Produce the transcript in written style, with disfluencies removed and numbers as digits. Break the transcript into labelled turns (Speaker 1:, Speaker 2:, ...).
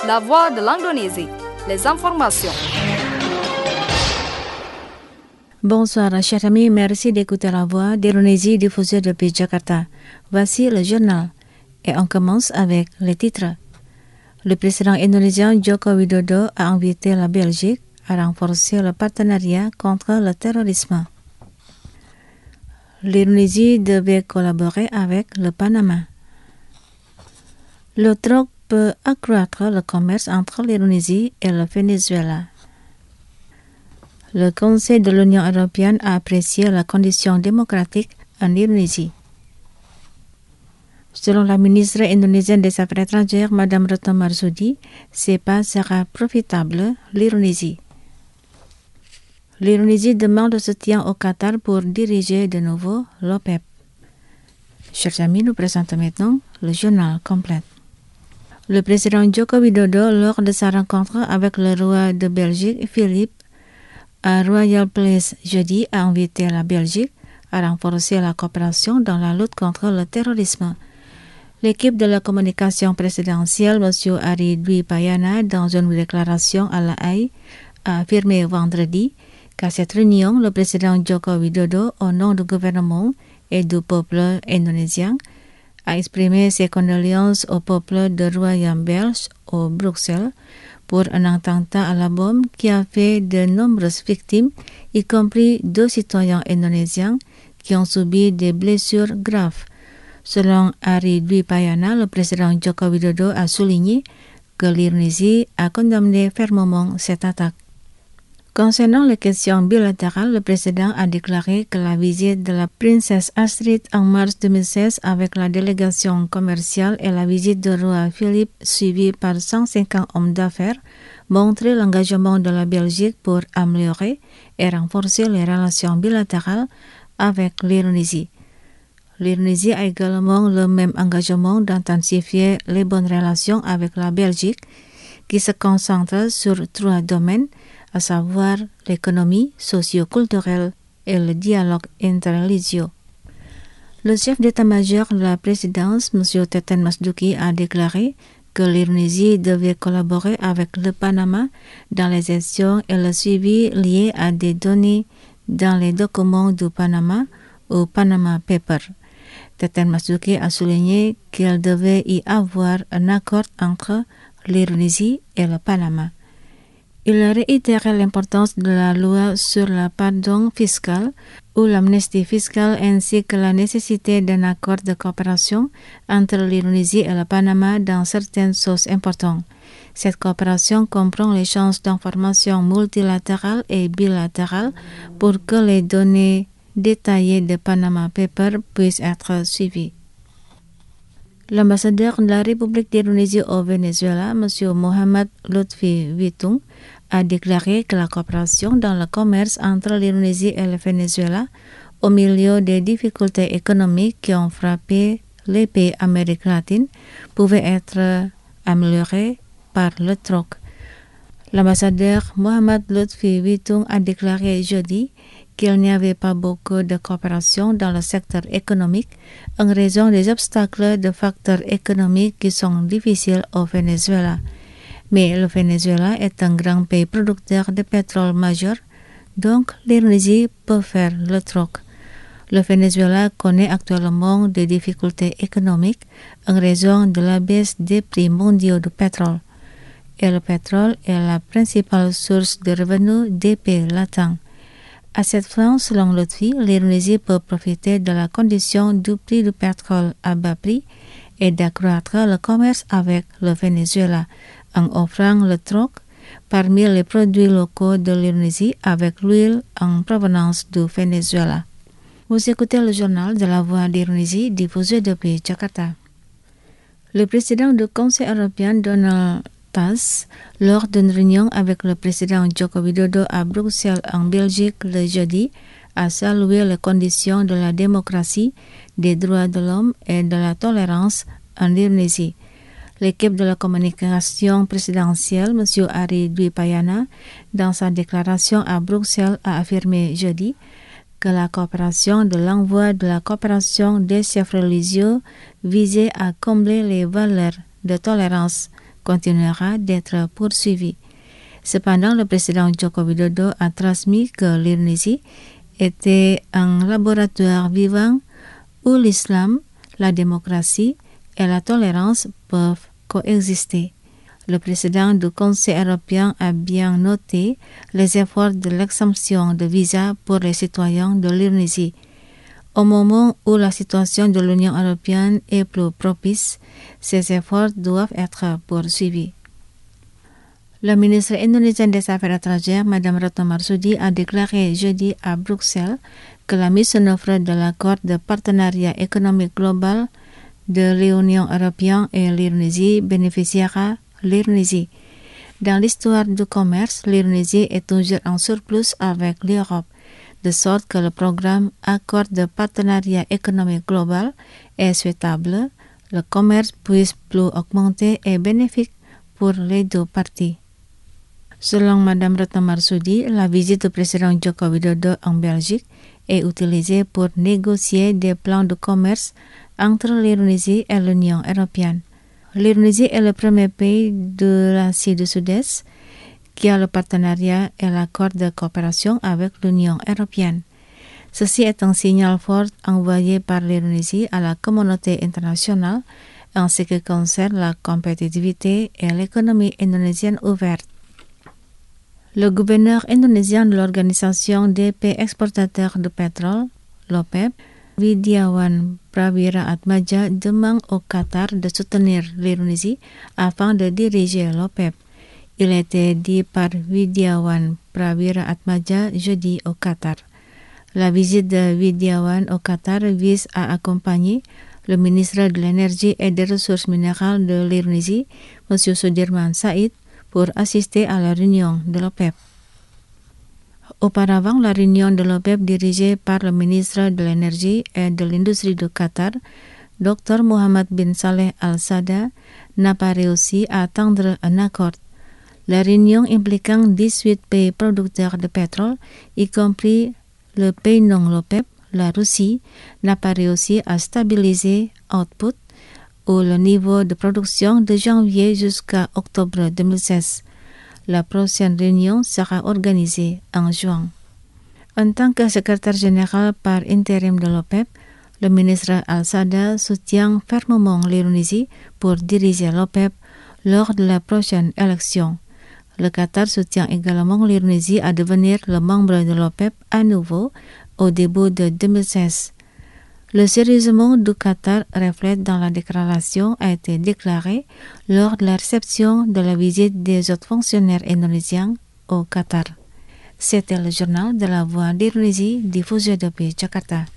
Speaker 1: La voix de l'Indonésie, les informations.
Speaker 2: Bonsoir, chers amis, merci d'écouter la voix d'Indonésie diffusée depuis Jakarta. Voici le journal. Et on commence avec les titres. Le président indonésien Joko Widodo a invité la Belgique à renforcer le partenariat contre le terrorisme. L'Indonésie devait collaborer avec le Panama. Le troc peut accroître le commerce entre l'Indonésie et le Venezuela. Le Conseil de l'Union européenne a apprécié la condition démocratique en Indonésie. Selon la ministre indonésienne des Affaires étrangères, Mme Retno Marsudi, CEPA sera profitable l'Indonésie. L'Indonésie demande le soutien au Qatar pour diriger de nouveau l'OPEP. Chers amis, nous présentons maintenant le journal complet. Le président Joko Widodo, lors de sa rencontre avec le roi de Belgique, Philippe, à Royal Place jeudi, a invité la Belgique à renforcer la coopération dans la lutte contre le terrorisme. L'équipe de la communication présidentielle, M. Ari Dwi Payana, dans une déclaration à La Haye, a affirmé vendredi qu'à cette réunion, le président Joko Widodo, au nom du gouvernement et du peuple indonésien, a exprimé ses condoléances au peuple de royaume belge au Bruxelles pour un attentat à la bombe qui a fait de nombreuses victimes, y compris 2 citoyens indonésiens qui ont subi des blessures graves. Selon Ari Dwi Payana, le président Joko Widodo a souligné que l'Indonésie a condamné fermement cette attaque. Concernant les questions bilatérales, le président a déclaré que la visite de la princesse Astrid en mars 2016 avec la délégation commerciale et la visite du roi Philippe suivie par 150 hommes d'affaires montrait l'engagement de la Belgique pour améliorer et renforcer les relations bilatérales avec l'Indonésie. L'Indonésie a également le même engagement d'intensifier les bonnes relations avec la Belgique qui se concentre sur 3 domaines, à savoir l'économie socio-culturelle et le dialogue interreligieux. Le chef d'état-major de la présidence, M. Teten Masduki, a déclaré que l'Indonésie devait collaborer avec le Panama dans les gestions et le suivi liés à des données dans les documents du Panama ou Panama Papers. Teten Masduki a souligné qu'il devait y avoir un accord entre l'Indonésie et le Panama. Il a réitéré l'importance de la loi sur le pardon fiscal ou l'amnistie fiscale ainsi que la nécessité d'un accord de coopération entre l'Indonésie et le Panama dans certaines choses importantes. Cette coopération comprend l'échange d'informations multilatérales et bilatérales pour que les données détaillées de Panama Papers puissent être suivies. L'ambassadeur de la République d'Indonésie au Venezuela, M. Mohamed Lutfi Witung, a déclaré que la coopération dans le commerce entre l'Indonésie et le Venezuela, au milieu des difficultés économiques qui ont frappé les pays d'Amérique latine, pouvait être améliorée par le troc. L'ambassadeur Mohamed Lutfi Witung a déclaré jeudi qu'il n'y avait pas beaucoup de coopération dans le secteur économique en raison des obstacles de facteurs économiques qui sont difficiles au Venezuela. Mais le Venezuela est un grand pays producteur de pétrole majeur, donc l'Indonésie peut faire le troc. Le Venezuela connaît actuellement des difficultés économiques en raison de la baisse des prix mondiaux du pétrole. Et le pétrole est la principale source de revenus des pays latins. À cette fin, selon Lutfi, l'Indonésie peut profiter de la condition du prix du pétrole à bas prix et d'accroître le commerce avec le Venezuela en offrant le troc parmi les produits locaux de l'Indonésie avec l'huile en provenance du Venezuela. Vous écoutez le journal de la Voix d'Indonésie diffusé depuis Jakarta. Le président du Conseil européen, Donald Tusk, lors d'une réunion avec le président Joko Widodo à Bruxelles en Belgique le jeudi, a salué les conditions de la démocratie, des droits de l'homme et de la tolérance en Indonésie. L'équipe de la communication présidentielle, M. Ari Dwi Payana, dans sa déclaration à Bruxelles, a affirmé jeudi que la coopération de l'envoi de la coopération des chefs religieux visait à combler les valeurs de tolérance, continuera d'être poursuivie. Cependant, le président Joko Widodo a transmis que l'Indonésie était un laboratoire vivant où l'islam, la démocratie et la tolérance peuvent coexister. Le président du Conseil européen a bien noté les efforts de l'exemption de visa pour les citoyens de l'Indonésie. Au moment où la situation de l'Union européenne est plus propice, ces efforts doivent être poursuivis. Le ministre indonésien des Affaires étrangères, Mme Retno Marsudi, a déclaré jeudi à Bruxelles que la mise en œuvre de l'accord de partenariat économique global de l'Union européenne et l'Indonésie bénéficiera l'Indonésie. Dans l'histoire du commerce, l'Indonésie est toujours en surplus avec l'Europe, de sorte que le programme Accord de partenariat économique global est souhaitable, le commerce puisse plus augmenter et bénéfique pour les deux parties. Selon Mme Retno Marsudi, la visite du président Joko Widodo en Belgique est utilisée pour négocier des plans de commerce entre l'Indonésie et l'Union européenne. L'Indonésie est le premier pays de l'Asie du Sud-Est qui a le partenariat et l'accord de coopération avec l'Union européenne. Ceci est un signal fort envoyé par l'Indonésie à la communauté internationale en ce qui concerne la compétitivité et l'économie indonésienne ouverte. Le gouverneur indonésien de l'Organisation des pays exportateurs de pétrole, l'OPEP, Widiawan Prawira-Atmaja, demande au Qatar de soutenir l'Indonésie afin de diriger l'OPEP. Il a été dit par Widiawan Prawira-Atmaja jeudi au Qatar. La visite de Widiawan au Qatar vise à accompagner le ministre de l'Énergie et des Ressources minérales de l'Indonésie, M. Sudirman Said, pour assister à la réunion de l'OPEP. Auparavant, la réunion de l'OPEP dirigée par le ministre de l'Énergie et de l'Industrie du Qatar, Dr Mohammed bin Saleh Al-Sada, n'a pas réussi à atteindre un accord. La réunion impliquant 18 pays producteurs de pétrole, y compris le pays non l'OPEP, la Russie, n'a pas réussi à stabiliser output ou le niveau de production de janvier jusqu'à octobre 2016. La prochaine réunion sera organisée en juin. En tant que secrétaire général par intérim de l'OPEP, le ministre Al-Sada soutient fermement l'Indonésie pour diriger l'OPEP lors de la prochaine élection. Le Qatar soutient également l'Indonésie à devenir le membre de l'OPEP à nouveau au début de 2016. Le sérieusement du Qatar reflète dans la déclaration a été déclaré lors de la réception de la visite des autres fonctionnaires indonésiens au Qatar. C'était le journal de la Voix d'Indonésie diffusé depuis Jakarta.